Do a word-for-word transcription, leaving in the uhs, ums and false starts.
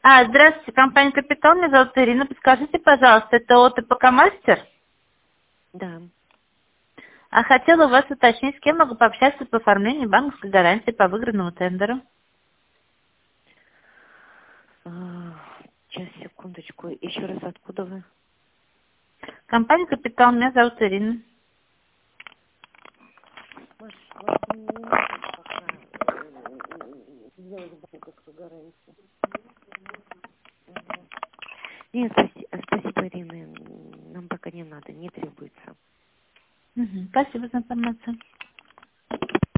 А, здравствуйте, компания «Капитал», меня зовут Ирина. Подскажите, пожалуйста, это ОТПК «Мастер»? Да. А хотела у вас уточнить, с кем могу пообщаться по оформлению банковской гарантии по выигранному тендеру. А, сейчас, секундочку. Еще раз, откуда вы? Компания «Капитал», меня зовут Ирина. Маш, вот не надо пока э, сделать банковскую гарантию. Мгм. Нет, спаси- спасибо, Ирина. Нам пока не надо, не требуется. Мгм, спасибо за информацию.